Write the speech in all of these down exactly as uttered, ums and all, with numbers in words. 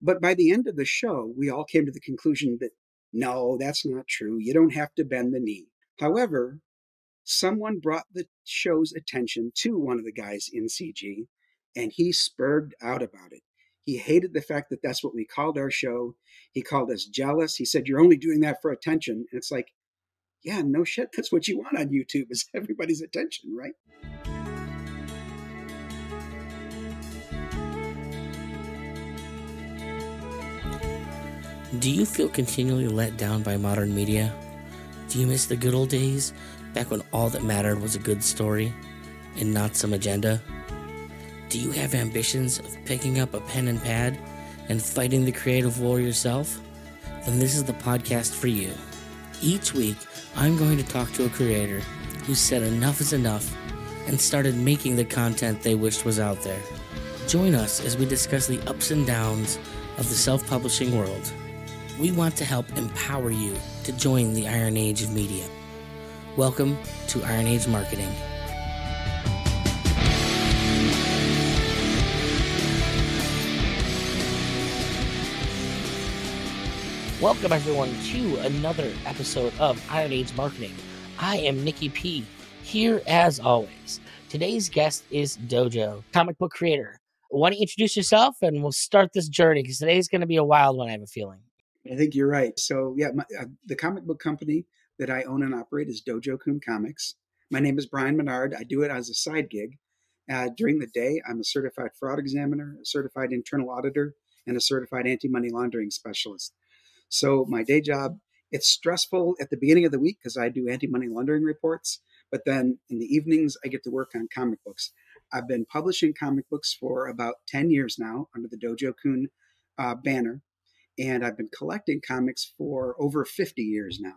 But by the end of the show, we all came to the conclusion that no, that's not true. You don't have to bend the knee. However, someone brought the show's attention to one of the guys in C G, and he spurred out about it. He hated the fact that that's what we called our show. He called us jealous. He said, "You're only doing that for attention." And it's like, yeah, no shit. That's what you want on YouTube is everybody's attention, right? Do you feel continually let down by modern media? Do you miss the good old days, back when all that mattered was a good story and not some agenda? Do you have ambitions of picking up a pen and pad and fighting the creative war yourself? Then this is the podcast for you. Each week, I'm going to talk to a creator who said enough is enough and started making the content they wished was out there. Join us as we discuss the ups and downs of the self-publishing world. We want to help empower you to join the Iron Age of media. Welcome to Iron Age Marketing. Welcome everyone to another episode of Iron Age Marketing. I am Nikki P, here as always. Today's guest is Dojo, comic book creator. Why don't you introduce yourself and we'll start this journey, because today's going to be a wild one, I have a feeling. I think you're right. So, yeah, my, uh, the comic book company that I own and operate is Dojo Kun Comics. My name is Brian Menard. I do it as a side gig. Uh, during the day, I'm a certified fraud examiner, a certified internal auditor, and a certified anti-money laundering specialist. So my day job, it's stressful at the beginning of the week because I do anti-money laundering reports. But then in the evenings, I get to work on comic books. I've been publishing comic books for about ten years now under the Dojo Kun uh, banner. And I've been collecting comics for over fifty years now.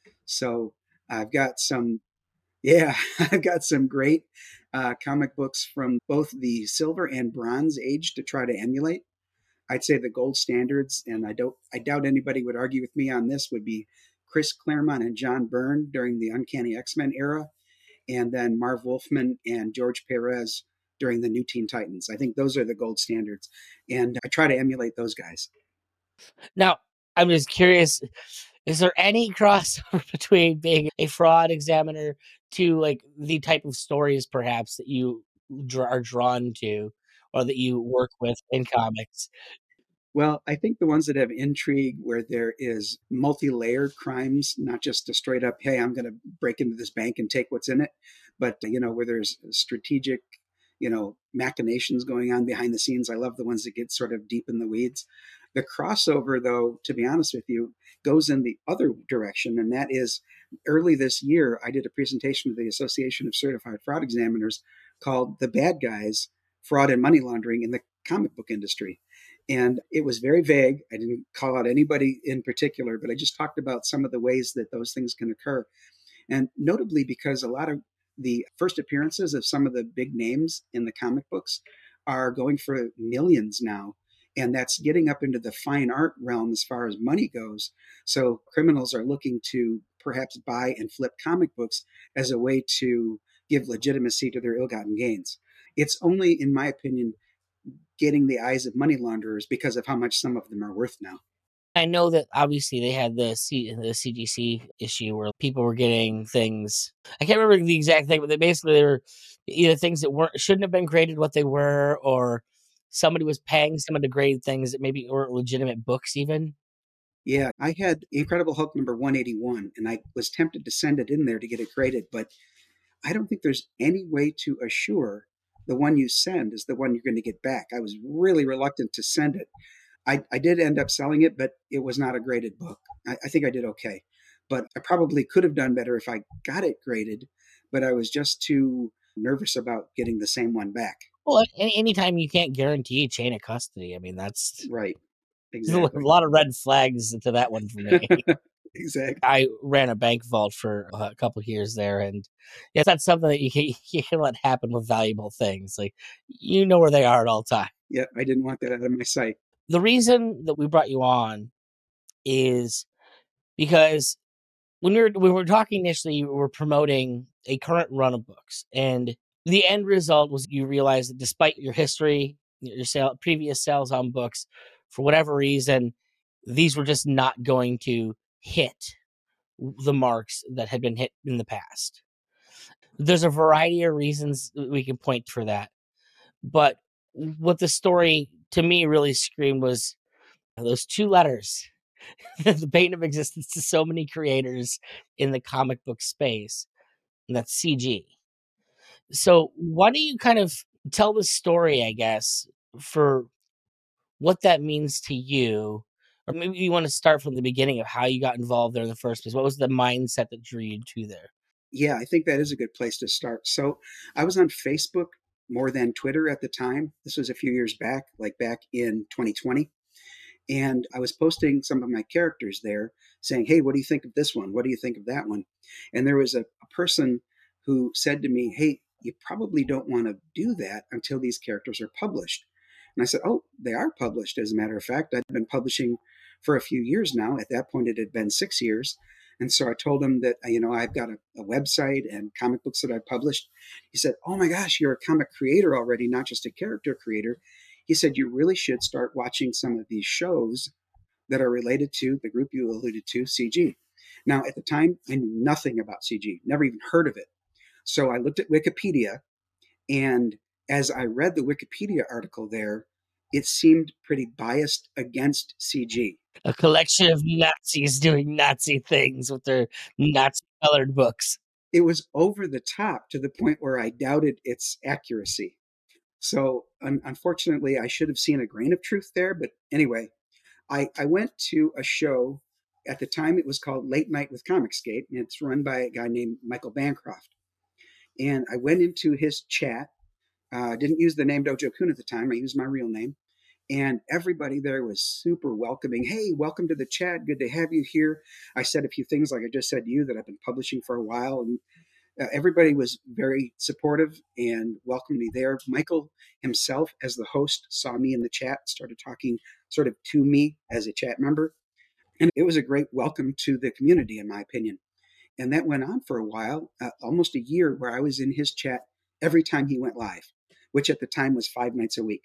So I've got some, yeah, I've got some great uh, comic books from both the silver and bronze age to try to emulate. I'd say the gold standards, and I don't, I doubt anybody would argue with me on this, would be Chris Claremont and John Byrne during the Uncanny X-Men era, and then Marv Wolfman and George Perez during the New Teen Titans. I think those are the gold standards, and I try to emulate those guys. Now, I'm just curious, is there any crossover between being a fraud examiner to like the type of stories perhaps that you dra- are drawn to or that you work with in comics? Well, I think the ones that have intrigue where there is multi-layered crimes, not just a straight up, hey, I'm going to break into this bank and take what's in it, but, you know, where there's strategic, you know, machinations going on behind the scenes. I love the ones that get sort of deep in the weeds. The crossover, though, to be honest with you, goes in the other direction. And that is early this year, I did a presentation to the Association of Certified Fraud Examiners called The Bad Guys, Fraud and Money Laundering in the Comic Book Industry. And it was very vague. I didn't call out anybody in particular, but I just talked about some of the ways that those things can occur. And notably, because a lot of the first appearances of some of the big names in the comic books are going for millions now. And that's getting up into the fine art realm as far as money goes. So criminals are looking to perhaps buy and flip comic books as a way to give legitimacy to their ill-gotten gains. It's only, in my opinion, getting the eyes of money launderers because of how much some of them are worth now. I know that obviously they had the C- the C G C issue where people were getting things. I can't remember the exact thing, but they basically they were either things that weren't shouldn't have been graded what they were, or somebody was paying someone to grade things that maybe weren't legitimate books even. Yeah, I had Incredible Hulk number one eighty-one, and I was tempted to send it in there to get it graded, but I don't think there's any way to assure the one you send is the one you're going to get back. I was really reluctant to send it. I, I did end up selling it, but it was not a graded book. I, I think I did okay, but I probably could have done better if I got it graded, but I was just too nervous about getting the same one back. Well, any, anytime you can't guarantee chain of custody, I mean, that's Right. there's a Exactly. lot of red flags to that one for me. Exactly. I ran a bank vault for a couple of years there, and it's not something that you can, you can let happen with valuable things. Like, you know where they are at all times. Yeah, I didn't want that out of my sight. The reason that we brought you on is because when we were when we were talking initially, we were promoting a current run of books, and the end result was you realized that despite your history, your sale, previous sales on books, for whatever reason, these were just not going to hit the marks that had been hit in the past. There's a variety of reasons we can point for that. But what the story to me really screamed was those two letters, the bane of existence to so many creators in the comic book space, and that's C G. So why don't you kind of tell the story, I guess, for what that means to you? Or maybe you want to start from the beginning of how you got involved there in the first place. What was the mindset that drew you to there? Yeah, I think that is a good place to start. So I was on Facebook more than Twitter at the time. This was a few years back, like back in twenty twenty. And I was posting some of my characters there saying, hey, what do you think of this one? What do you think of that one? And there was a, a person who said to me, hey, you probably don't want to do that until these characters are published. And I said, oh, they are published. As a matter of fact, I've been publishing for a few years now. At that point, it had been six years. And so I told him that, you know, I've got a, a website and comic books that I published. He said, oh my gosh, you're a comic creator already, not just a character creator. He said, you really should start watching some of these shows that are related to the group you alluded to, C G. Now, at the time, I knew nothing about C G, never even heard of it. So I looked at Wikipedia, and as I read the Wikipedia article there, it seemed pretty biased against C G. A collection of Nazis doing Nazi things with their Nazi colored books. It was over the top to the point where I doubted its accuracy. So un- unfortunately, I should have seen a grain of truth there. But anyway, I, I went to a show. At the time, it was called Late Night with Comicsgate, and it's run by a guy named Michael Bancroft. And I went into his chat. I uh, didn't use the name Dojo Kun at the time. I used my real name. And everybody there was super welcoming. Hey, welcome to the chat. Good to have you here. I said a few things like I just said to you that I've been publishing for a while. And uh, everybody was very supportive and welcomed me there. Michael himself, as the host, saw me in the chat, started talking sort of to me as a chat member. And it was a great welcome to the community, in my opinion. And that went on for a while, uh, almost a year, where I was in his chat every time he went live, which at the time was five nights a week.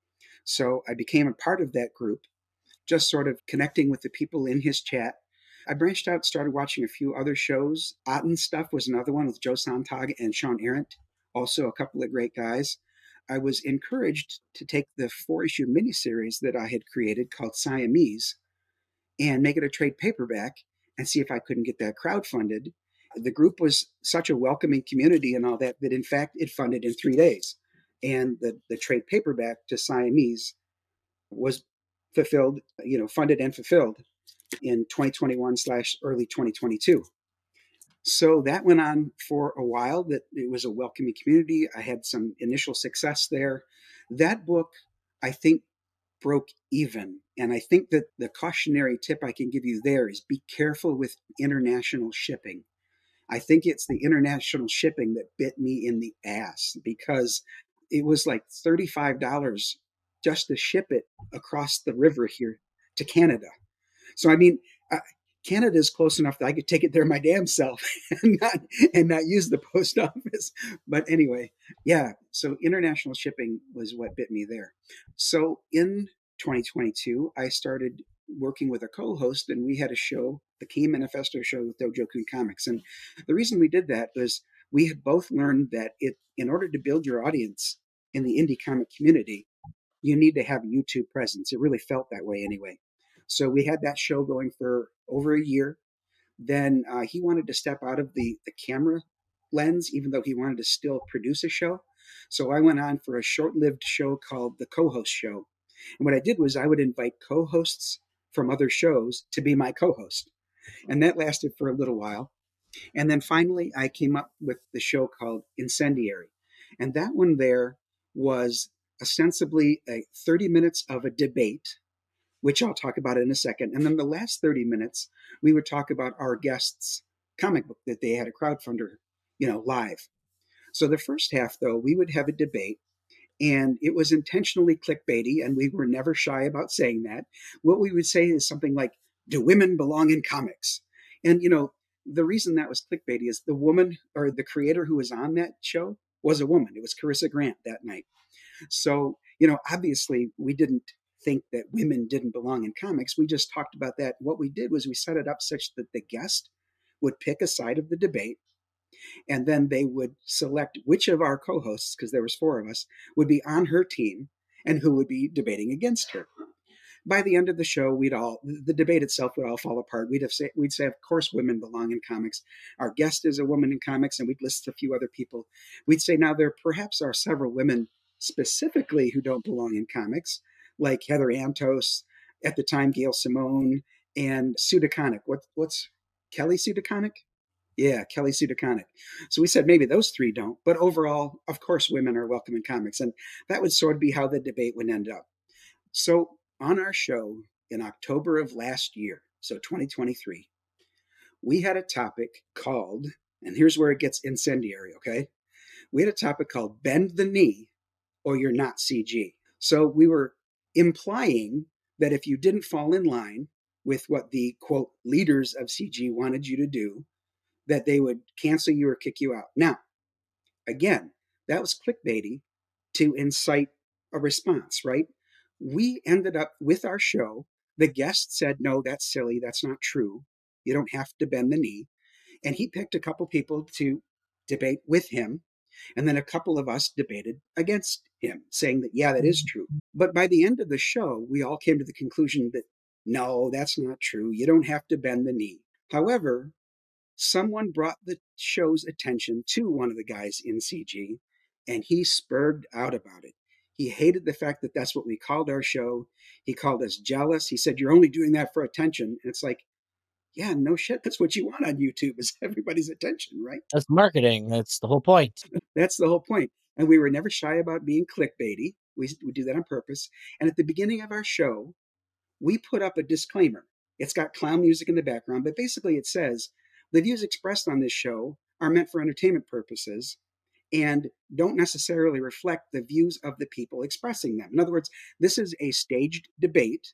So I became a part of that group, just sort of connecting with the people in his chat. I branched out, started watching a few other shows. Otten Stuff was another one with Joe Sontag and Sean Arendt, also a couple of great guys. I was encouraged to take the four-issue miniseries that I had created called Siamese and make it a trade paperback and see if I couldn't get that crowdfunded. The group was such a welcoming community and all that, that in fact it funded in three days. And the, the trade paperback to Siamese was fulfilled, you know, funded and fulfilled in twenty twenty-one slash early twenty twenty-two. So that went on for a while. That it was a welcoming community. I had some initial success there. That book, I think, broke even. And I think that the cautionary tip I can give you there is be careful with international shipping. I think it's the international shipping that bit me in the ass, because it was like thirty-five dollars just to ship it across the river here to Canada. So, I mean, uh, Canada is close enough that I could take it there my damn self and not and not use the post office. But anyway, yeah. So international shipping was what bit me there. So in twenty twenty-two, I started working with a co-host, and we had a show, the Key Manifesto show with Dojo Kun Comics. And the reason we did that was we had both learned that it, in order to build your audience in the indie comic community, you need to have a YouTube presence. It really felt that way anyway. So we had that show going for over a year. Then uh, he wanted to step out of the, the camera lens, even though he wanted to still produce a show. So I went on for a short-lived show called The Co-Host Show. And what I did was I would invite co-hosts from other shows to be my co-host. And that lasted for a little while. And then finally, I came up with the show called Incendiary. And that one there was ostensibly a thirty minutes of a debate, which I'll talk about in a second. And then the last thirty minutes, we would talk about our guests' comic book that they had a crowdfunder, you know, live. So the first half, though, we would have a debate, and it was intentionally clickbaity, and we were never shy about saying that. What we would say is something like, do women belong in comics? And, you know, the reason that was clickbaity is the woman, or the creator who was on that show, was a woman. It was Carissa Grant that night. So, you know, obviously we didn't think that women didn't belong in comics. We just talked about that. What we did was we set it up such that the guest would pick a side of the debate, and then they would select which of our co-hosts, because there was four of us, would be on her team and who would be debating against her. By the end of the show, we'd all the debate itself would all fall apart. We'd have say, we'd say, of course, women belong in comics. Our guest is a woman in comics, and we'd list a few other people. We'd say, now there perhaps are several women specifically who don't belong in comics, like Heather Antos, at the time Gail Simone, and Sue DeConnick. What, what's Kelly Sue DeConnick? Yeah, Kelly Sue DeConnick. So we said maybe those three don't, but overall, of course, women are welcome in comics, and that would sort of be how the debate would end up. So on our show in October of last year, so twenty twenty-three, we had a topic called, and here's where it gets incendiary, okay? We had a topic called Bend the Knee or You're Not C G. So we were implying that if you didn't fall in line with what the, quote, leaders of C G wanted you to do, that they would cancel you or kick you out. Now, again, that was clickbaity to incite a response, right? We ended up with our show. The guest said, no, that's silly. That's not true. You don't have to bend the knee. And he picked a couple people to debate with him. And then a couple of us debated against him, saying that, yeah, that is true. But by the end of the show, we all came to the conclusion that, no, that's not true. You don't have to bend the knee. However, someone brought the show's attention to one of the guys in C G, and he spurred out about it. He hated the fact that that's what we called our show. He called us jealous. He said, you're only doing that for attention. And it's like, yeah, no shit. That's what you want on YouTube, is everybody's attention, right? That's marketing. That's the whole point. That's the whole point. And we were never shy about being clickbaity. We, we do that on purpose. And at the beginning of our show, we put up a disclaimer. It's got clown music in the background, but basically it says, the views expressed on this show are meant for entertainment purposes and don't necessarily reflect the views of the people expressing them. In other words, this is a staged debate.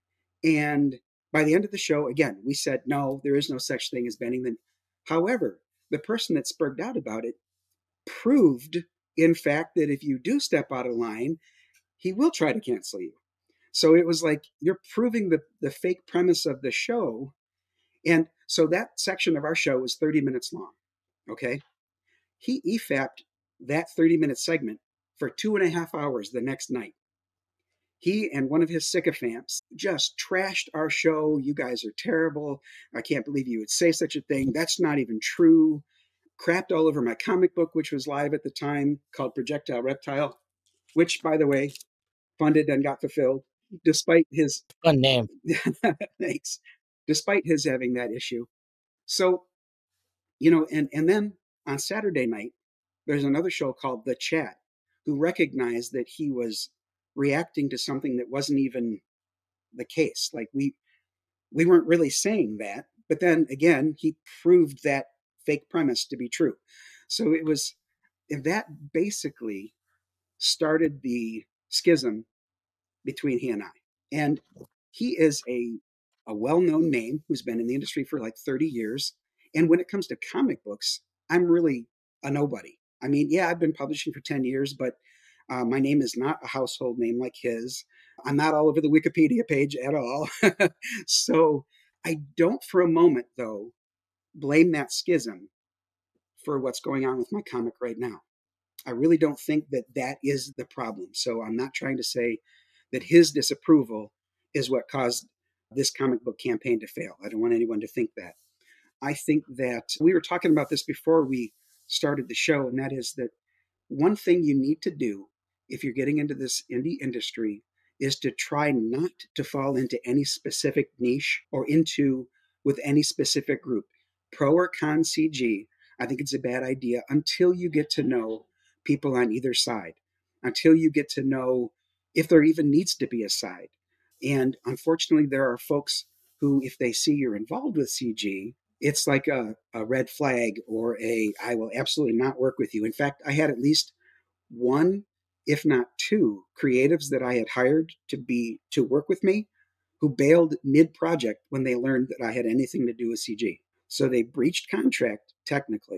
And by the end of the show, again, we said, no, there is no such thing as bending the knee. However, the person that spurred out about it proved, in fact, that if you do step out of line, he will try to cancel you. So it was like, you're proving the, the fake premise of the show. And so that section of our show was thirty minutes long, okay? He E F A P'd that thirty-minute segment for two and a half hours the next night. He and one of his sycophants just trashed our show. You guys are terrible. I can't believe you would say such a thing. That's not even true. Crapped all over my comic book, which was live at the time, called Projectile Reptile, which, by the way, funded and got fulfilled, despite his... Fun name. Thanks. Despite his having that issue. So, you know, and, and then on Saturday night, there's another show called The Chat, who recognized that he was reacting to something that wasn't even the case. Like we, we weren't really saying that, but then again, he proved that fake premise to be true. So it was, that basically started the schism between he and I. And he is a, a well-known name who's been in the industry for like thirty years. And when it comes to comic books, I'm really a nobody. I mean, yeah, I've been publishing for ten years, but uh, my name is not a household name like his. I'm not all over the Wikipedia page at all. So I don't for a moment, though, blame that schism for what's going on with my comic right now. I really don't think that that is the problem. So I'm not trying to say that his disapproval is what caused this comic book campaign to fail. I don't want anyone to think that. I think that we were talking about this before we started the show, and that is that one thing you need to do if you're getting into this indie industry is to try not to fall into any specific niche or into with any specific group. Pro or con C G, I think it's a bad idea until you get to know people on either side, until you get to know if there even needs to be a side. And unfortunately, there are folks who, if they see you're involved with C G, it's like a, a red flag or a, I will absolutely not work with you. In fact, I had at least one, if not two, creatives that I had hired to be to work with me who bailed mid-project when they learned that I had anything to do with C G. So they breached contract, technically,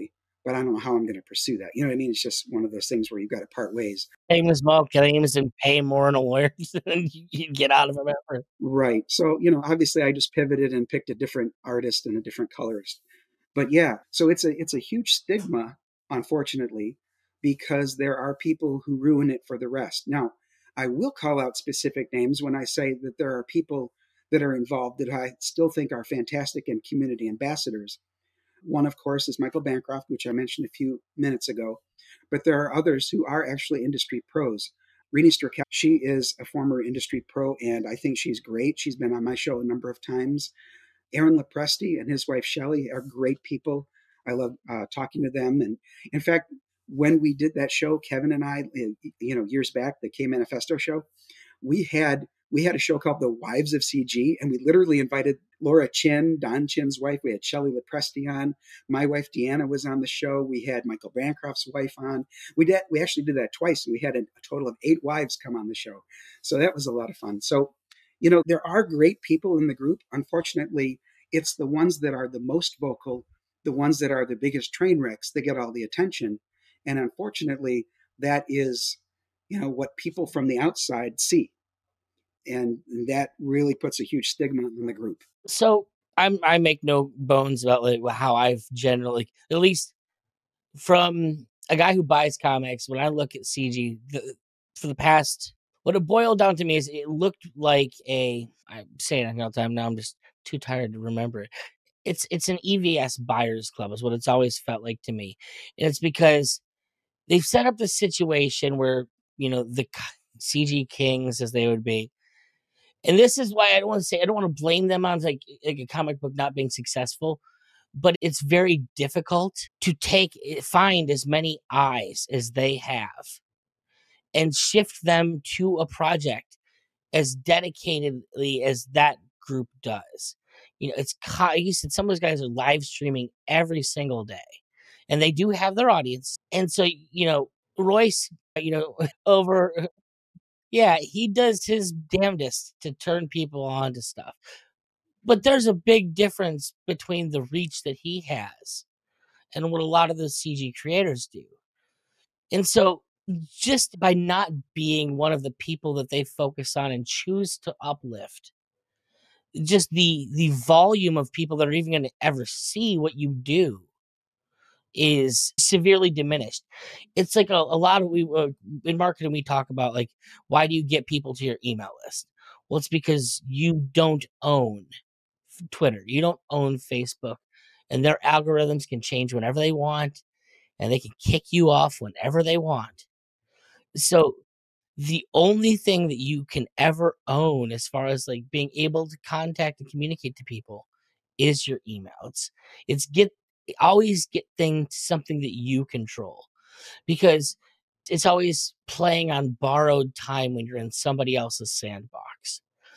but I don't know how I'm going to pursue that. You know what I mean? It's just one of those things where you've got to part ways. Famous mob killings and pay more in lawyers than you get out of them ever. Right. So, you know, obviously I just pivoted and picked a different artist and a different colorist. But yeah, so it's a it's a huge stigma, unfortunately, because there are people who ruin it for the rest. Now, I will call out specific names when I say that there are people that are involved that I still think are fantastic and community ambassadors. One, of course, is Michael Bancroft, which I mentioned a few minutes ago. But there are others who are actually industry pros. Rini Sturkel, she is a former industry pro, and I think she's great. She's been on my show a number of times. Aaron Lopresti and his wife Shelly are great people. I love uh, talking to them. And in fact, when we did that show, Kevin and I, you know, years back, the K Manifesto show, we had we had a show called The Wives of C G, and we literally invited Laura Chin, Don Chin's wife. We had Shelly Lopresti on. My wife Deanna was on the show. We had Michael Bancroft's wife on. We did we actually did that twice, and we had a, a total of eight wives come on the show. So that was a lot of fun. So, you know, there are great people in the group. Unfortunately, it's the ones that are the most vocal, the ones that are the biggest train wrecks that get all the attention. And unfortunately, that is, you know, what people from the outside see, and that really puts a huge stigma on the group. So I'm I make no bones about like how I've generally, at least from a guy who buys comics, when I look at C G the, for the past, what it boiled down to me is it looked like a. I'm saying it all the time now. I'm just too tired to remember it. It's it's an E V S buyers club is what it's always felt like to me, and it's because they've set up this situation where you know the C G kings, as they would be. And this is why I don't want to say I don't want to blame them on like like a comic book not being successful, but it's very difficult to take find as many eyes as they have and shift them to a project as dedicatedly as that group does. You know, it's you said some of those guys are live streaming every single day, and they do have their audience. And so, you know, Royce, you know, over yeah, he does his damnedest to turn people on to stuff. But there's a big difference between the reach that he has and what a lot of those C G creators do. And so just by not being one of the people that they focus on and choose to uplift, just the the volume of people that are even going to ever see what you do is severely diminished. It's like a, a lot of we uh, in marketing we talk about like why do you get people to your email list? Well, it's because you don't own Twitter, you don't own Facebook, and their algorithms can change whenever they want, and they can kick you off whenever they want. So the only thing that you can ever own as far as like being able to contact and communicate to people is your email. It's it's get always get things something that you control, because it's always playing on borrowed time when you're in somebody else's sandbox.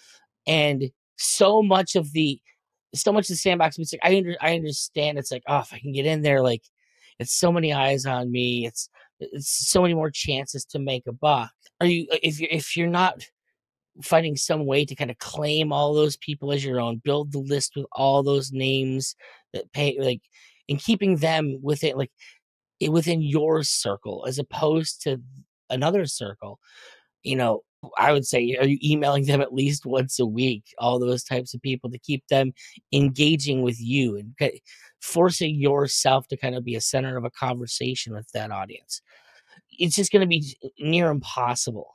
And so much of the so much of the sandbox, it's like I under, I understand it's like, oh, if I can get in there, like it's so many eyes on me, it's it's so many more chances to make a buck. Are you if you if you're not finding some way to kind of claim all those people as your own, build the list with all those names that pay like and keeping them within like i- within your circle as opposed to another circle, you know, I would say, are you emailing them at least once a week? All those types of people to keep them engaging with you and ki- forcing yourself to kind of be a center of a conversation with that audience. It's just going to be near impossible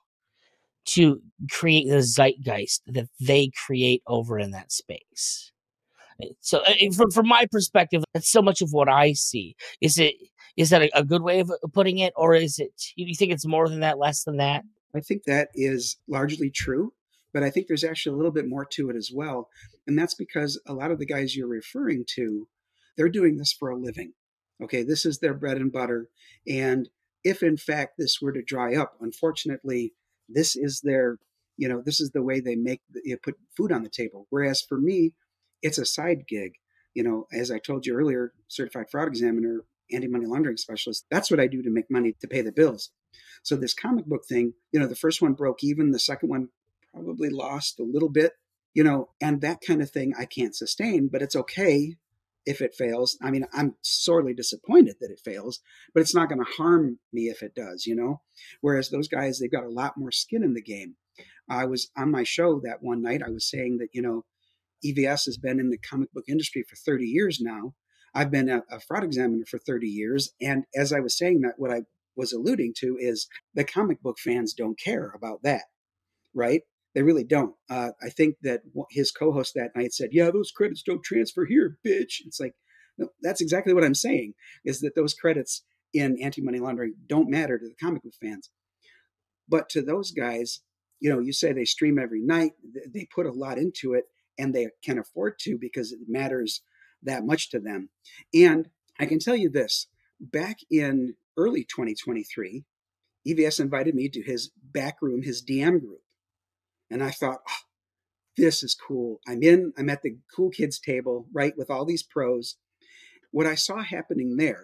to create the zeitgeist that they create over in that space. So, uh, from from my perspective, that's so much of what I see. Is it is that a, a good way of uh, putting it, or is it? Do you think it's more than that, less than that? I think that is largely true, but I think there's actually a little bit more to it as well. And that's because a lot of the guys you're referring to, they're doing this for a living. Okay, this is their bread and butter. And if in fact this were to dry up, unfortunately, this is their, you know, this is the way they make, you know, put food on the table. Whereas for me, it's a side gig. You know, as I told you earlier, certified fraud examiner, anti money laundering specialist, that's what I do to make money to pay the bills. So this comic book thing, you know, the first one broke even, the second one probably lost a little bit, you know, and that kind of thing I can't sustain, but it's okay if it fails. I mean, I'm sorely disappointed that it fails, but it's not going to harm me if it does, you know? Whereas those guys, they've got a lot more skin in the game. I was on my show that one night, I was saying that, you know, E V S has been in the comic book industry for thirty years now. I've been a, a fraud examiner for thirty years. And as I was saying that, what I was alluding to is the comic book fans don't care about that, right? They really don't. Uh, I think that his co-host that night said, "Yeah, those credits don't transfer here, bitch." It's like, no, that's exactly what I'm saying, is that those credits in anti-money laundering don't matter to the comic book fans. But to those guys, you know, you say they stream every night, they put a lot into it, and they can afford to because it matters that much to them. And I can tell you this, back in early twenty twenty-three, E V S invited me to his back room, his D M group. And I thought, oh, this is cool. I'm in, I'm at the cool kids table, right, with all these pros. What I saw happening there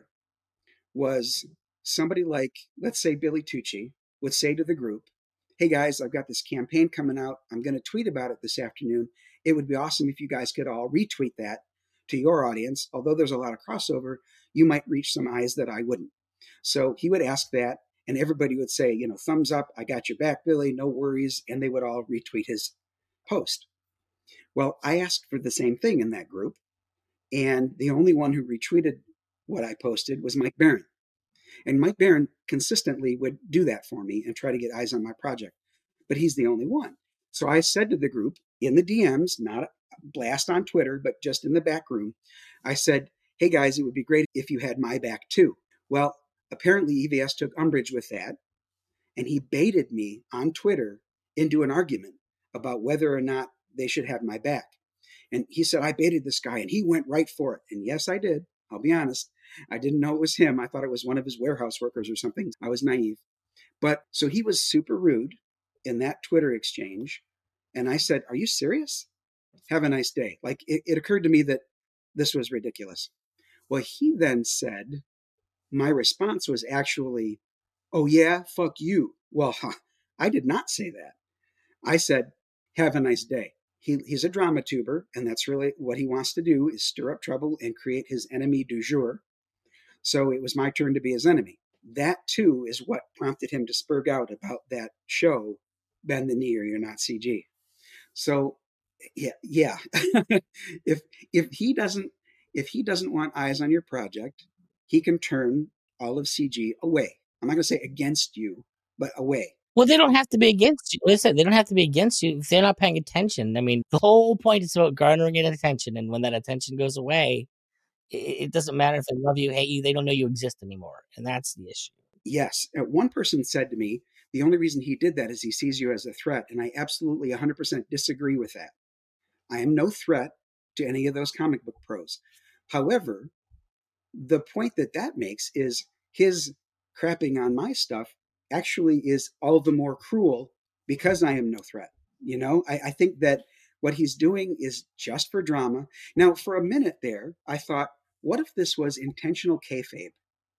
was somebody like, let's say Billy Tucci, would say to the group, "Hey guys, I've got this campaign coming out. I'm going to tweet about it this afternoon. It would be awesome if you guys could all retweet that to your audience. Although there's a lot of crossover, you might reach some eyes that I wouldn't." So he would ask that, and everybody would say, you know, "Thumbs up, I got your back, Billy, no worries." And they would all retweet his post. Well, I asked for the same thing in that group, and the only one who retweeted what I posted was Mike Baron. And Mike Baron consistently would do that for me and try to get eyes on my project. But he's the only one. So I said to the group in the D Ms, not a blast on Twitter, but just in the back room, I said, "Hey guys, it would be great if you had my back too." Well, apparently E V S took umbrage with that, and he baited me on Twitter into an argument about whether or not they should have my back. And he said, "I baited this guy," and he went right for it. And yes, I did. I'll be honest. I didn't know it was him. I thought it was one of his warehouse workers or something. I was naive. But so he was super rude in that Twitter exchange. And I said, "Are you serious? Have a nice day." Like it, it occurred to me that this was ridiculous. Well, he then said, my response was actually, "Oh, yeah, fuck you." Well, huh, I did not say that. I said, "Have a nice day." He, he's a drama tuber, and that's really what he wants to do, is stir up trouble and create his enemy du jour. So it was my turn to be his enemy. That, too, is what prompted him to spurg out about that show, "Bend the Knee or You're Not C G." So, yeah, yeah. if if he doesn't if he doesn't want eyes on your project, he can turn all of C G away. I'm not going to say against you, but away. Well, they don't have to be against you. Listen, they don't have to be against you if they're not paying attention. I mean, the whole point is about garnering attention, and when that attention goes away, it, it doesn't matter if they love you, hate you, they don't know you exist anymore, and that's the issue. Yes. Uh, One person said to me, the only reason he did that is he sees you as a threat. And I absolutely one hundred percent disagree with that. I am no threat to any of those comic book pros. However, the point that that makes is his crapping on my stuff actually is all the more cruel because I am no threat. You know, I, I think that what he's doing is just for drama. Now, for a minute there, I thought, what if this was intentional kayfabe?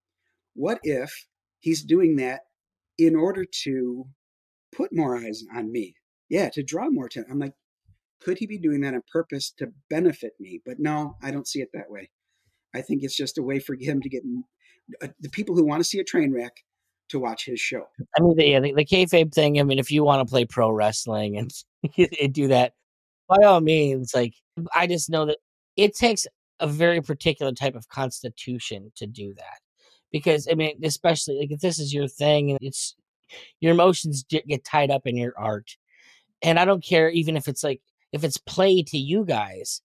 What if he's doing that in order to put more eyes on me? Yeah, to draw more attention. I'm like, could he be doing that on purpose to benefit me? But no, I don't see it that way. I think it's just a way for him to get uh, the people who want to see a train wreck to watch his show. I mean, the, yeah, the, the kayfabe thing. I mean, if you want to play pro wrestling and, and do that, by all means. Like, I just know that it takes a very particular type of constitution to do that, because I mean, especially like if this is your thing and it's your emotions get tied up in your art, and I don't care even if it's like if it's play to you guys.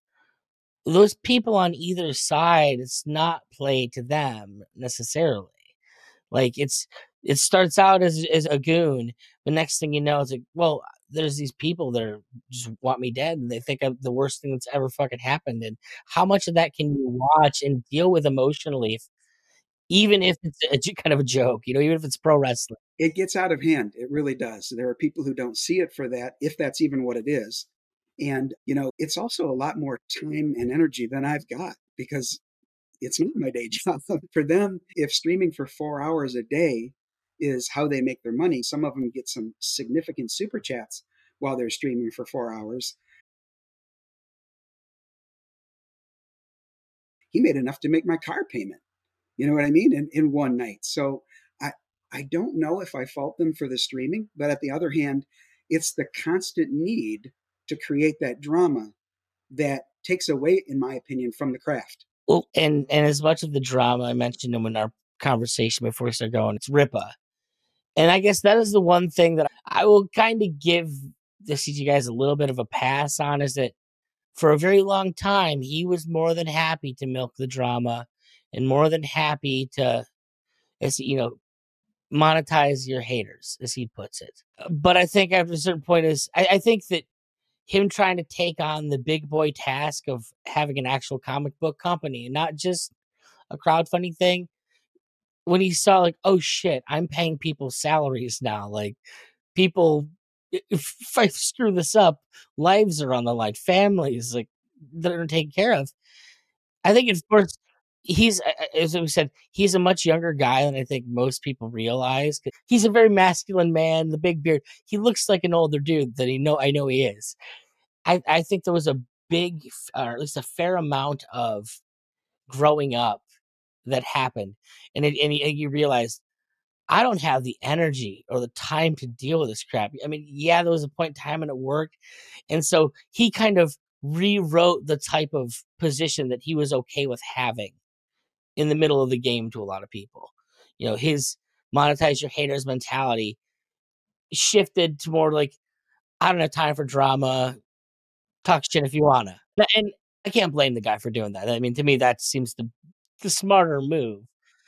Those people on either side, it's not play to them necessarily. Like it's it starts out as as a goon, but next thing you know, it's like, well, there's these people that are, just want me dead, and they think I'm the worst thing that's ever fucking happened. And how much of that can you watch and deal with emotionally, if, even if it's a, j- kind of a joke, you know, even if it's pro wrestling. It gets out of hand. It really does. There are people who don't see it for that, if that's even what it is. And, you know, it's also a lot more time and energy than I've got because it's not my day job. For them, if streaming for four hours a day is how they make their money, some of them get some significant super chats while they're streaming for four hours. he made enough to make my car payment. You know what I mean? In, in one night. So I, I don't know if I fault them for the streaming, but at the other hand, it's the constant need to create that drama that takes away, in my opinion, from the craft. Well, and and as much of the drama I mentioned in our conversation before we start going, it's Ripa. And I guess that is the one thing that I will kind of give the C G guys a little bit of a pass on, is that for a very long time, he was more than happy to milk the drama and more than happy to, as you know, monetize your haters, as he puts it. Uh, But I think after a certain point is, I, I think that him trying to take on the big boy task of having an actual comic book company and not just a crowdfunding thing, when he saw like, oh shit, I'm paying people salaries now. Like people, i- if I screw this up, lives are on the line, families like that are taken care of. I think, of course, he's a- a- as we said, he's a much younger guy than I think most people realize. 'Cause he's a very masculine man, the big beard. He looks like an older dude that he know. I know he is. I I think there was a big, f- or at least a fair amount of growing up that happened, and it, and he- and you realize I don't have the energy or the time to deal with this crap. I mean, yeah, there was a point in time and it worked. And so he kind of rewrote the type of position that he was okay with having in the middle of the game to a lot of people. You know, his monetize your haters mentality shifted to more like, I don't have time for drama, talk shit if you wanna. But- And I can't blame the guy for doing that. I mean, to me, that seems the, the smarter move.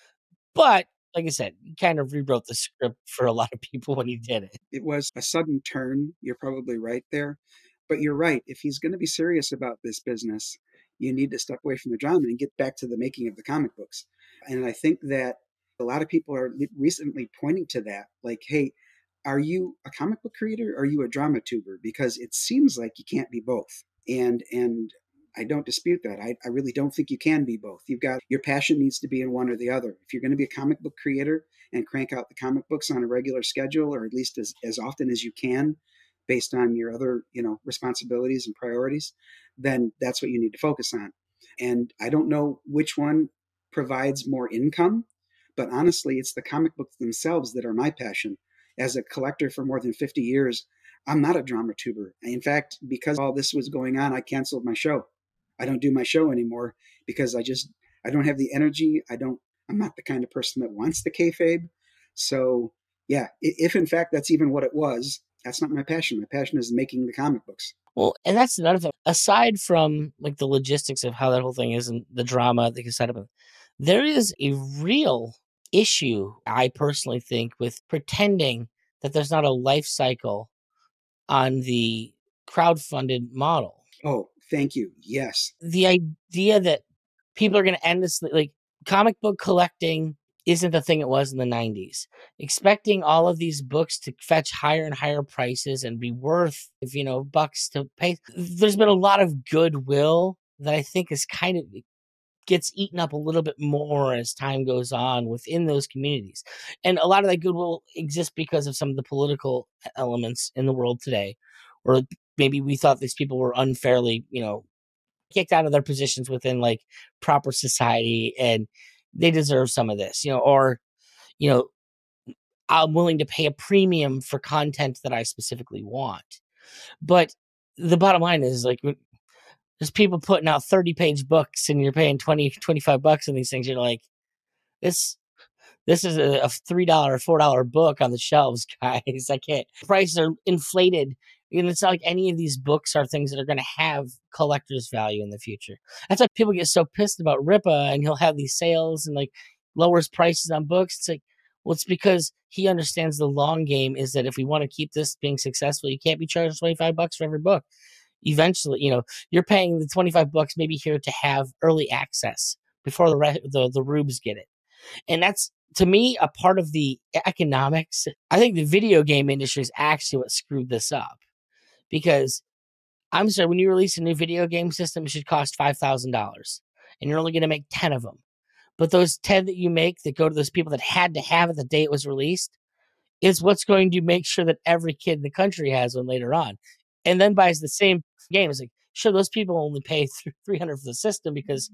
But like I said, he kind of rewrote the script for a lot of people when he did it. It was a sudden turn. You're probably right there. But you're right. If he's going to be serious about this business, you need to step away from the drama and get back to the making of the comic books. And I think that a lot of people are recently pointing to that. Like, hey, are you a comic book creator? Or are you a drama tuber? Because it seems like you can't be both. And and I don't dispute that. I, I really don't think you can be both. You've got your passion needs to be in one or the other. If you're going to be a comic book creator and crank out the comic books on a regular schedule, or at least as, as often as you can, based on your other, you know, responsibilities and priorities, then that's what you need to focus on. And I don't know which one provides more income, but honestly, it's the comic books themselves that are my passion. As a collector for more than fifty years, I'm not a drama tuber. In fact, because all this was going on, I canceled my show. I don't do my show anymore because I just I don't have the energy. I don't. I'm not the kind of person that wants the kayfabe. So yeah, if in fact that's even what it was, that's not my passion. My passion is making the comic books. Well, and that's another thing. Aside from like the logistics of how that whole thing is and the drama they can set up, there is a real issue, I personally think, with pretending that there's not a life cycle on the crowdfunded model. Oh, thank you. Yes. The idea that people are going to endlessly like comic book collecting isn't the thing it was in the nineties. Expecting all of these books to fetch higher and higher prices and be worth, if you know, bucks to pay. There's been a lot of goodwill that I think is kind of gets eaten up a little bit more as time goes on within those communities. And a lot of that goodwill exists because of some of the political e-, elements in the world today. Or maybe we thought these people were unfairly, you know, kicked out of their positions within like proper society and they deserve some of this, you know, or, you know, I'm willing to pay a premium for content that I specifically want. But the bottom line is like there's people putting out thirty page books and you're paying twenty, twenty-five bucks on these things. You're like, this this is a, a three dollar, four dollar book on the shelves, guys. I can't. Prices are inflated. And it's not like any of these books are things that are going to have collector's value in the future. That's why people get so pissed about Ripa and he'll have these sales and like lowers prices on books. It's like, well, it's because he understands the long game is that if we want to keep this being successful, you can't be charged twenty-five bucks for every book. Eventually, you know, you're paying the twenty-five bucks maybe here to have early access before the re- the, the rubes get it. And that's to me a part of the economics. I think the video game industry is actually what screwed this up because I'm sorry, when you release a new video game system, it should cost five thousand dollars and you're only going to make ten of them. But those ten that you make that go to those people that had to have it the day it was released is what's going to make sure that every kid in the country has one later on. And then buys the same game. It's like, sure, those people only pay three hundred for the system because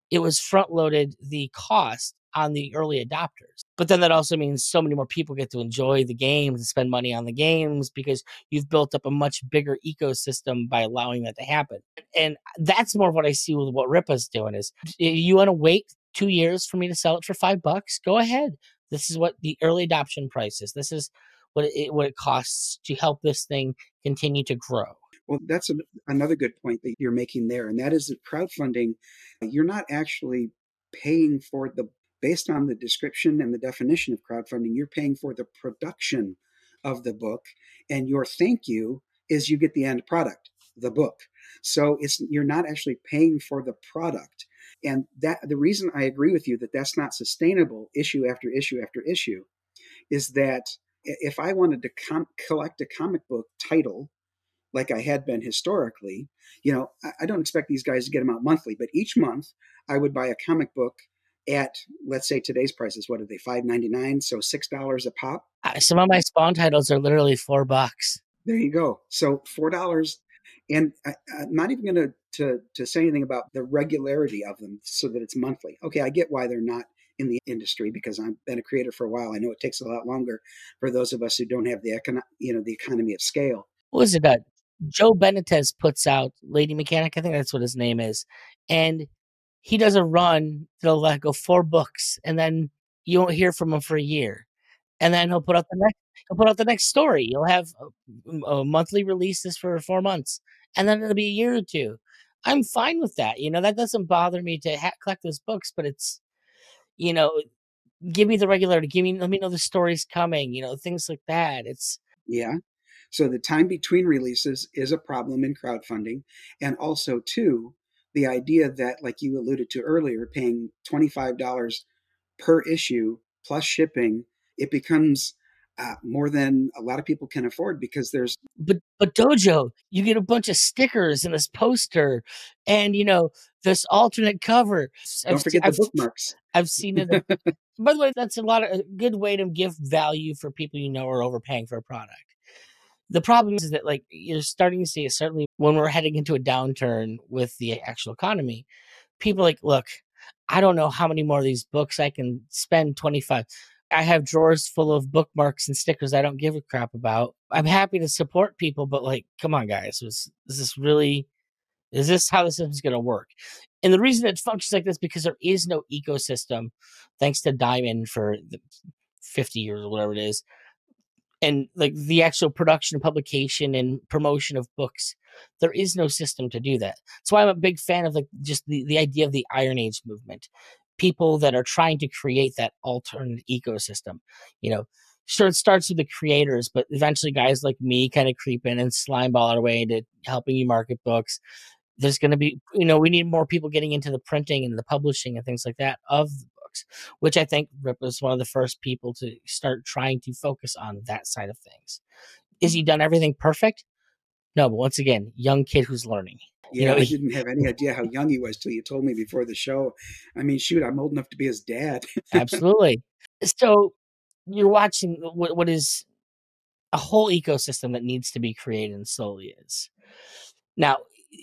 it was front loaded the cost on the early adopters. But then that also means so many more people get to enjoy the games and spend money on the games because you've built up a much bigger ecosystem by allowing that to happen. And that's more of what I see with what Ripa's doing is you want to wait two years for me to sell it for five bucks? Go ahead. This is what the early adoption price is. This is what it, what it costs to help this thing continue to grow. Well, that's an, another good point that you're making there, and that is that crowdfunding, you're not actually paying for the, based on the description and the definition of crowdfunding, you're paying for the production of the book, and your thank you is you get the end product, the book. So it's you're not actually paying for the product, and that the reason I agree with you that that's not sustainable, issue after issue after issue, is that if I wanted to com- collect a comic book title like I had been historically, you know, I don't expect these guys to get them out monthly, but each month I would buy a comic book at, let's say today's prices, what are they, five ninety-nine, so six dollars a pop. Uh, Some of my Spawn titles are literally four bucks. There you go. So four dollars, and I, I'm not even going to to to say anything about the regularity of them, so that it's monthly. Okay, I get why they're not in the industry because I've been a creator for a while. I know it takes a lot longer for those of us who don't have the econo- you know the economy of scale. What was it that Joe Benitez puts out? Lady Mechanic, I think that's what his name is, and he does a run that'll like go four books, and then you won't hear from him for a year, and then he'll put out the next he'll put out the next story. You'll have a, a monthly releases for four months, and then it'll be a year or two. I'm fine with that. You know that doesn't bother me to ha- collect those books, but it's you know give me the regularity. Give me let me know the story's coming. You know things like that. It's Yeah. So the time between releases is a problem in crowdfunding. And also, too, the idea that, like you alluded to earlier, paying twenty-five dollars per issue plus shipping, it becomes uh, more than a lot of people can afford because there's, but but Dojo, you get a bunch of stickers and this poster, and you know this alternate cover. I've don't se- forget the I've bookmarks. I've seen it. By the way, that's a lot of a good way to give value for people you know are overpaying for a product. The problem is that like you're starting to see it certainly when we're heading into a downturn with the actual economy. People are like, look, I don't know how many more of these books I can spend twenty-five. I have drawers full of bookmarks and stickers I don't give a crap about. I'm happy to support people, but like, come on, guys, is, is this really is this how the system's going to work? And the reason it functions like this because there is no ecosystem, thanks to Diamond for the fifty years or whatever it is, and like the actual production, publication, and promotion of books. There is no system to do that. That's why I'm a big fan of like just the, the idea of the Iron Age movement. People that are trying to create that alternate ecosystem. You know, sure it starts with the creators, but eventually guys like me kind of creep in and slime ball our way into helping you market books. There's going to be, you know, we need more people getting into the printing and the publishing and things like that of the books, which I think Rip was one of the first people to start trying to focus on that side of things. Is he done everything perfect? No, but once again, young kid who's learning. You Yeah, know, I he, didn't have any idea how young he was till you told me before the show. I mean, shoot, I'm old enough to be his dad. absolutely. So you're watching what, what is a whole ecosystem that needs to be created and slowly is. Now,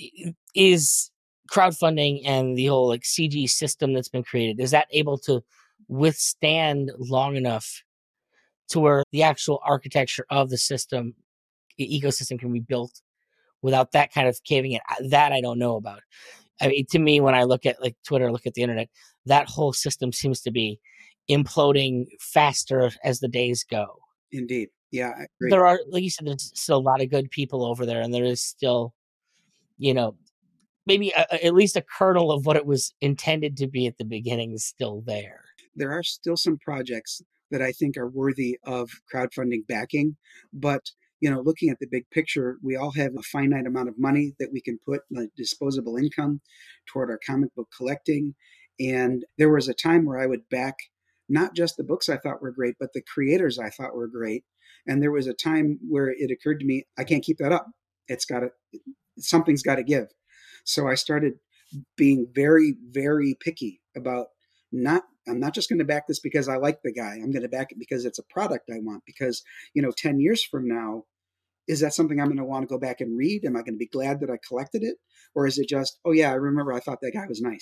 is crowdfunding and the whole like C G system that's been created, is that able to withstand long enough to where the actual architecture of the system e- ecosystem can be built without that kind of caving in? Uh, That I don't know about. I mean, to me, when I look at like Twitter, look at the internet, that whole system seems to be imploding faster as the days go. Indeed. Yeah, I agree. There are, like you said, there's still a lot of good people over there, and there is still, you know, maybe a, a- at least a kernel of what it was intended to be at the beginning is still there. There are still some projects that I think are worthy of crowdfunding backing, but you know, looking at the big picture, we all have a finite amount of money that we can put like disposable income toward our comic book collecting. And there was a time where I would back not just the books I thought were great, but the creators I thought were great. And there was a time where it occurred to me, I can't keep that up. It's got to, something's got to give. So I started being very, very picky about not, I'm not just going to back this because I like the guy. I'm going to back it because it's a product I want. Because, you know, ten years from now, is that something I'm going to want to go back and read? Am I going to be glad that I collected it? Or is it just, oh, yeah, I remember I thought that guy was nice?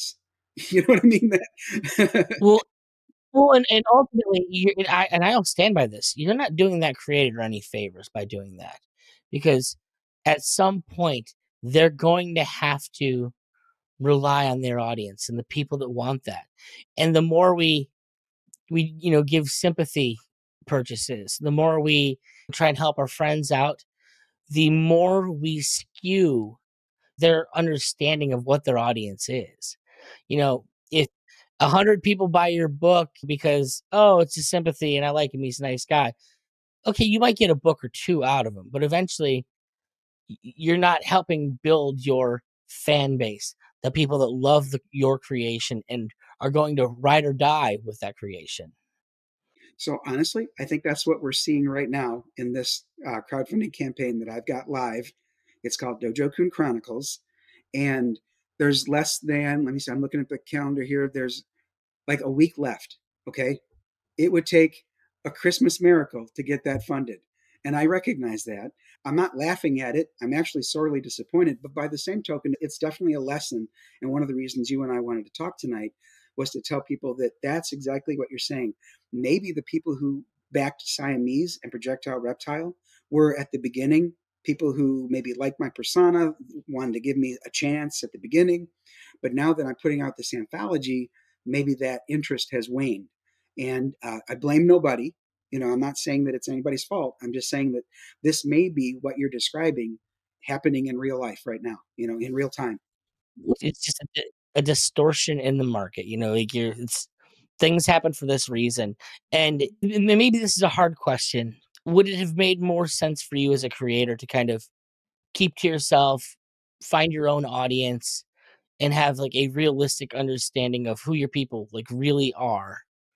You know what I mean? That Well, well, and, and ultimately, you and I and I'll stand by this. You're not doing that creator any favors by doing that, because at some point they're going to have to rely on their audience and the people that want that. And the more we we you know give sympathy purchases, the more we try and help our friends out, the more we skew their understanding of what their audience is. You know, if a hundred people buy your book because, oh, it's a sympathy and I like him, he's a nice guy. Okay, you might get a book or two out of him, but eventually y- you're not helping build your fan base, the people that love the, your creation and are going to ride or die with that creation. So honestly, I think that's what we're seeing right now in this uh, crowdfunding campaign that I've got live. It's called Dojo Kun Chronicles, and there's less than, let me see, I'm looking at the calendar here. There's like a week left. Okay, it would take a Christmas miracle to get that funded. And I recognize that. I'm not laughing at it. I'm actually sorely disappointed. But by the same token, it's definitely a lesson. And one of the reasons you and I wanted to talk tonight was to tell people that that's exactly what you're saying. Maybe the people who backed Siamese and Projectile Reptile were at the beginning people who maybe like my persona, wanted to give me a chance at the beginning. But now that I'm putting out this anthology, maybe that interest has waned. And uh, I blame nobody. You know, I'm not saying that it's anybody's fault. I'm just saying that this may be what you're describing happening in real life right now, you know, in real time. It's just a, di- a distortion in the market. You know, like you're, it's, things happen for this reason. And m- maybe this is a hard question. Would it have made more sense for you as a creator to kind of keep to yourself, find your own audience, and have like a realistic understanding of who your people like really are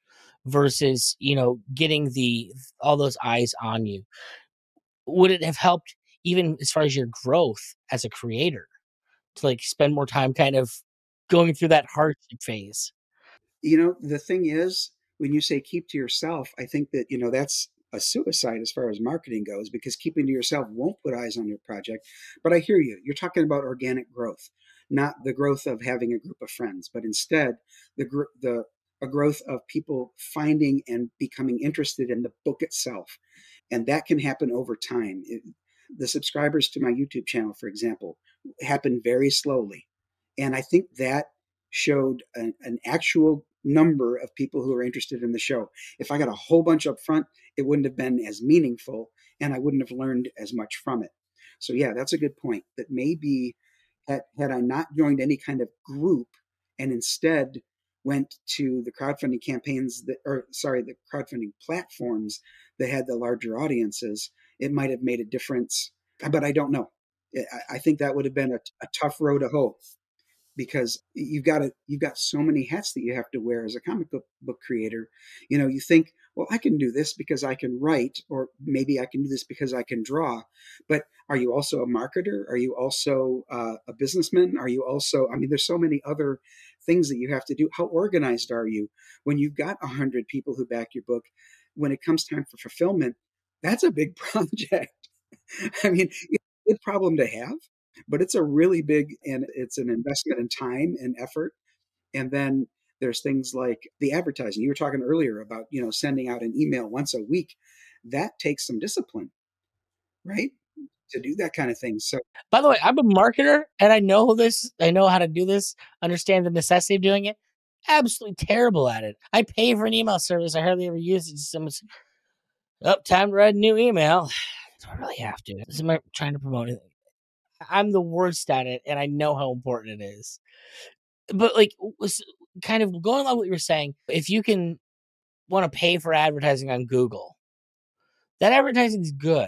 versus, you know, getting the all those eyes on you? Would it have helped even as far as your growth as a creator to like spend more time kind of going through that hardship phase? You know, the thing is, when you say keep to yourself, I think that, you know, that's a suicide as far as marketing goes, because keeping to yourself won't put eyes on your project. But I hear you. You're talking about organic growth, not the growth of having a group of friends, but instead the gr- the a growth of people finding and becoming interested in the book itself, and that can happen over time. It, the subscribers to my YouTube channel, for example, happen very slowly, and I think that showed an, an actual number of people who are interested in the show. If I got a whole bunch up front, it wouldn't have been as meaningful, and I wouldn't have learned as much from it. So yeah, that's a good point. That maybe had had I not joined any kind of group and instead went to the crowdfunding campaigns that, or sorry, the crowdfunding platforms that had the larger audiences, it might have made a difference. But I don't know. I, I think that would have been a, a tough road to hoe, because you've got to, you've got so many hats that you have to wear as a comic book, book creator. You know, you think, well, I can do this because I can write, or maybe I can do this because I can draw. But are you also a marketer? Are you also uh, a businessman? Are you also, I mean, there's so many other things that you have to do. How organized are you when you've got a hundred people who back your book? When it comes time for fulfillment, that's a big project. I mean, it's a good problem to have, but it's a really big, and it's an investment in time and effort. And then there's things like the advertising. You were talking earlier about, you know, sending out an email once a week. That takes some discipline, right? To do that kind of thing. So By the way, I'm a marketer and I know this. I know how to do this, understand the necessity of doing it. Absolutely terrible at it. I pay for an email service. I hardly ever use it. Someone's up, time to write a new email. Do I really have to? Am I trying to promote it? I'm the worst at it, and I know how important it is. But like, was kind of going along with what you were saying. If you can want to pay for advertising on Google, that advertising is good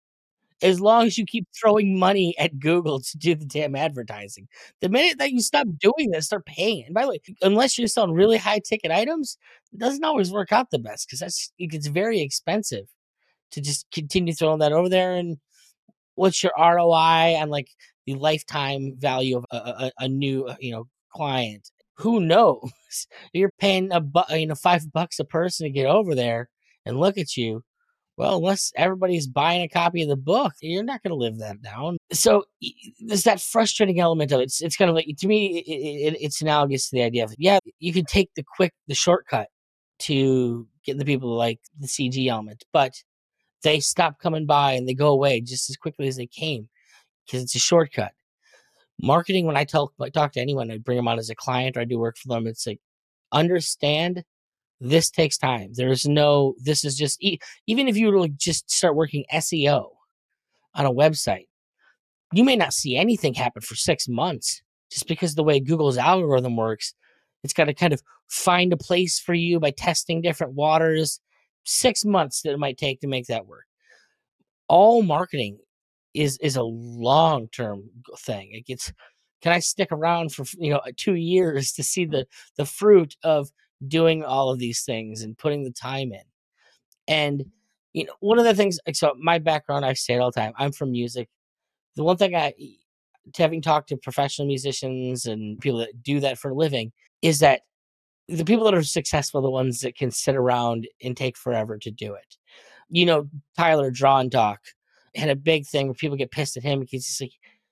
as long as you keep throwing money at Google to do the damn advertising. The minute that you stop doing this, start paying. And by the way, unless you're selling really high ticket items, it doesn't always work out the best because that's it gets very expensive to just continue throwing that over there. And what's your R O I on like the lifetime value of a, a, a new uh, you know client? Who knows? You're paying a bu- you know five bucks a person to get over there and look at you. Well, unless everybody's buying a copy of the book, you're not going to live that down. So y- there's that frustrating element of it. It's, it's kind of like, to me, it, it, it's analogous to the idea of, yeah, you can take the quick, the shortcut to get the people to like the C G element, but they stop coming by and they go away just as quickly as they came because it's a shortcut. Marketing, when I tell, I talk to anyone, I bring them on as a client or I do work for them, it's like, understand this takes time. There's no, this is just, e- even if you were to like just start working S E O on a website, you may not see anything happen for six months just because the way Google's algorithm works. It's got to kind of find a place for you by testing different waters. Six months that it might take to make that work. All marketing is is a long term thing. It gets, can I stick around for you know two years to see the the fruit of doing all of these things and putting the time in? And you know, one of the things. Like, so my background, I say it all the time. I'm from music. The one thing I, having talked to professional musicians and people that do that for a living, is that the people that are successful are the ones that can sit around and take forever to do it. You know, Tyler Draw and Talk had a big thing where people get pissed at him because he's like,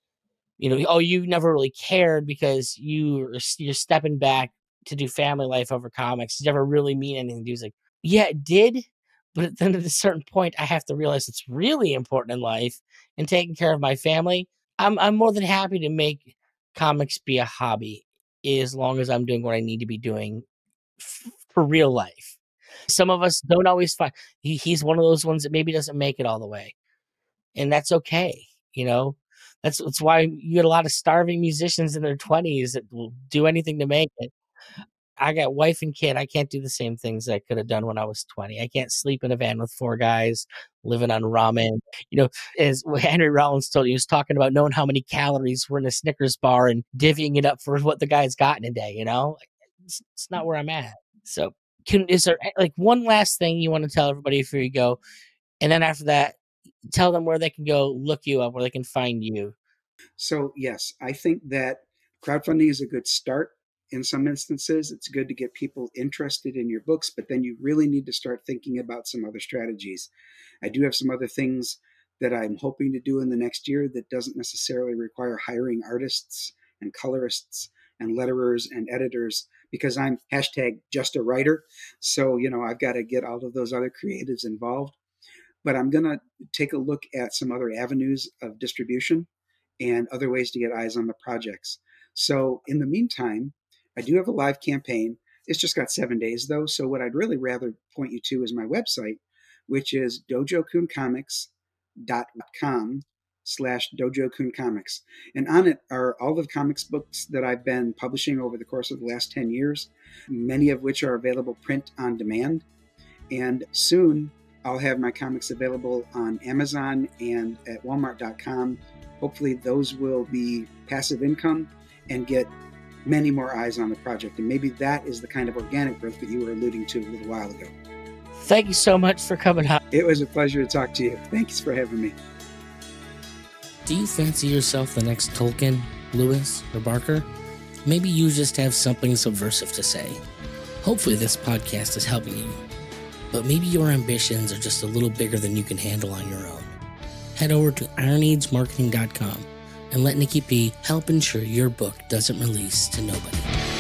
you know, oh, you never really cared because you are, you're stepping back to do family life over comics. You never really mean anything. He's like, yeah, it did. But then at a certain point, I have to realize it's really important in life and taking care of my family. I'm I'm more than happy to make comics be a hobby as long as I'm doing what I need to be doing f- for real life. Some of us don't always find he, he's one of those ones that maybe doesn't make it all the way. And that's okay. You know, that's that's why you get a lot of starving musicians in their twenties that will do anything to make it. I got wife and kid. I can't do the same things I could have done when I was twenty. I can't sleep in a van with four guys living on ramen. You know, as Henry Rollins told you, he was talking about knowing how many calories were in a Snickers bar and divvying it up for what the guy's got in a day. You know, it's, it's not where I'm at. So, can is there like one last thing you want to tell everybody before you go? And then after that, tell them where they can go look you up, where they can find you. So, yes, I think that crowdfunding is a good start. In some instances, it's good to get people interested in your books, but then you really need to start thinking about some other strategies. I do have some other things that I'm hoping to do in the next year that doesn't necessarily require hiring artists and colorists and letterers and editors because I'm hashtag just a writer. So, you know, I've got to get all of those other creatives involved. But I'm going to take a look at some other avenues of distribution and other ways to get eyes on the projects. So in the meantime, I do have a live campaign. It's just got seven days though. So what I'd really rather point you to is my website, which is dojokuncomics dot com slash dojokun And on it are all the comics books that I've been publishing over the course of the last ten years, many of which are available print on demand. And soon I'll have my comics available on Amazon and at walmart dot com. Hopefully those will be passive income and get many more eyes on the project. And maybe that is the kind of organic growth that you were alluding to a little while ago. Thank you so much for coming out. It was a pleasure to talk to you. Thanks for having me. Do you fancy yourself the next Tolkien, Lewis, or Barker? Maybe you just have something subversive to say. Hopefully this podcast is helping you. But maybe your ambitions are just a little bigger than you can handle on your own. Head over to iron age marketing dot com and let Nikki P help ensure your book doesn't release to nobody.